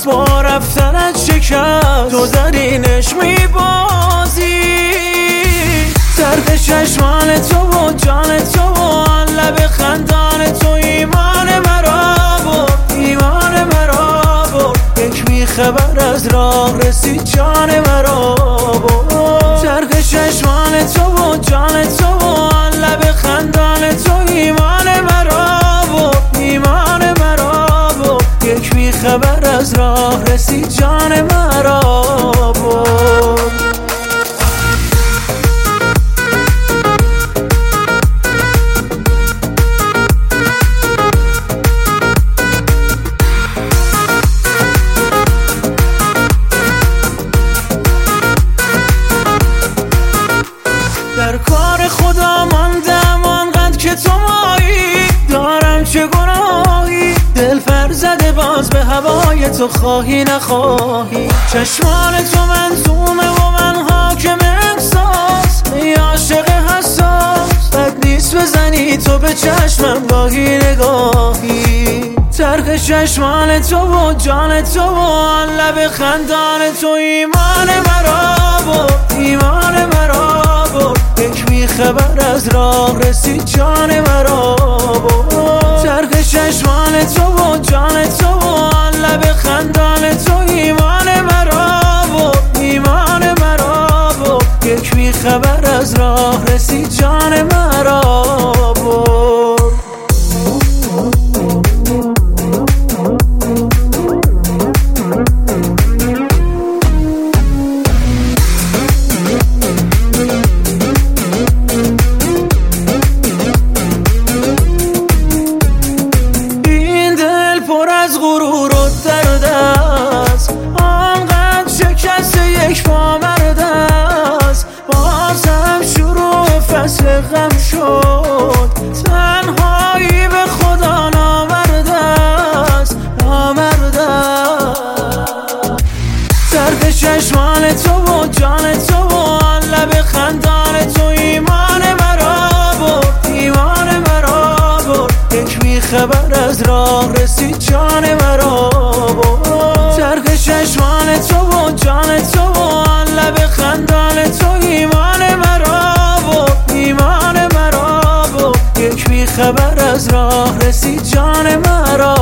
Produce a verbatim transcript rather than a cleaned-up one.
با رفتنت شکست، تو در اینش میبازی. زرق چشمان تو و جان تو و لب خندان تو ایمان مرا برد، ایمان مرا برد. یک بیخبر از راه رسید جان مرا برد. زرق چشمان تو و جان تو و لب خندان تو ایمان مرا برد، ایمان مرا برد. یک بیخبر از راه رسید جان مرا برد. در کار خدا ماندم آنقدر که تو مایی، دارم چه گناهی دل پر زده باز به هوای تو، خواهی نخواهی. چشمان تو منظومه و من حاکم احساس، ای عاشق حساس بد نیست بزنی تو به چشمم گاهی نگاهی. ترک چشمان تو و جان تو و لب خندان تو ایمان مرا برد، ایمان مرا برد. یک بیخبر از راه رسید جان مرا برد. ترک چشمان تو و جان تو و لب خندان تو ایمان مرا برد، ایمان مرا برد. یک بیخبر از راه رسید جان مرا برد. غرور و درد است، آنقدر شکست یک پا مرد است. بازم شروع فصل غم شد، تنهایی به خدا نامرد است، نامرد است. درد چشمان تو و جان تو و لب خندان تو ایمان مرا برد، ایمان مرا برد. یک بیخبر از راه رسید جان مرا برد. ترک چشمان تو و جان تو و لب خندان تو ایمان مرا برد، ایمان مرا برد. یک بیخبر از راه رسید جان مرا